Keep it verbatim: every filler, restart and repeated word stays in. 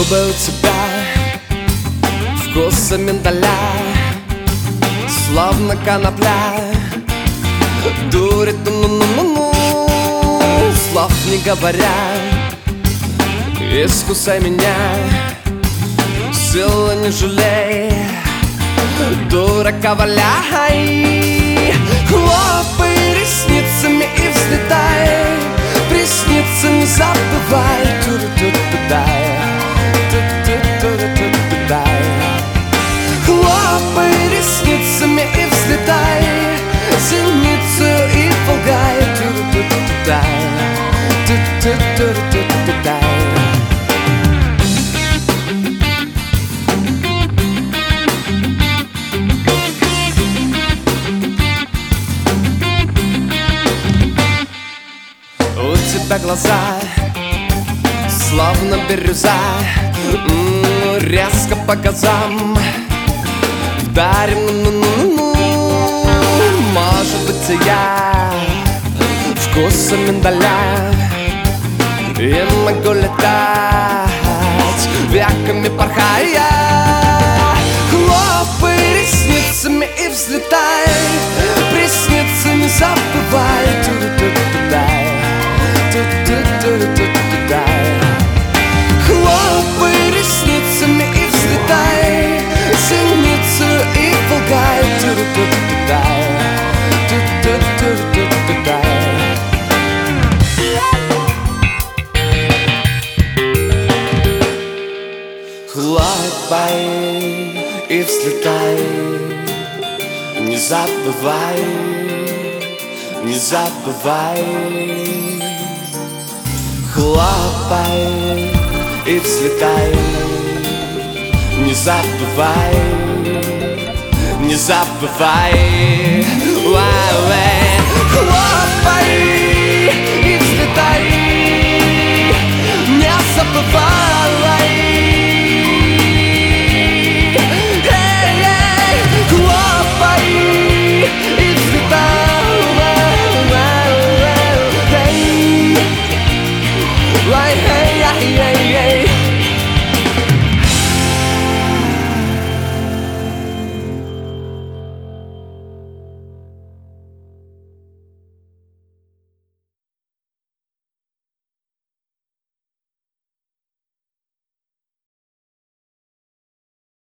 Губы у тебя вкуса миндаля, словно конопля. Дурит, ну-ну-ну-ну, слов не говоря. Искусай меня, силы не жалей, дурака валяй. Хлопай ресницами и взлетай, приснится не забывай. Ту-ру-ту-ту-дай, ту-ту-ту-ру-ту-ту-дай. Хлопай ресницами и взлетай, синицу и полгай. Ту-ру-ту-ту-дай, ту-ту-ту-ру-ту-ту-дай. У тебя глаза словно бирюза, м-м, резко по газам вдарим, ну-ну-ну-ну. Может быть, и я вкуса миндаля, и могу летать, веками порхая. Хлопай ресницами и взлетай, приснится не забывай. Ту-ру-ту-ту-дай, ту-ту-ту-ту-дай. Хлопай ресницами и взлетай, синицу и полгай. Ту-ру-ту-ту-дай, ту-ту-ту-ту-дай. Хлопай и взлетай, не забывай, не забывай. Хлопай и взлетай, не забывай, не забывай. Хлопай и взлетай, не забывай.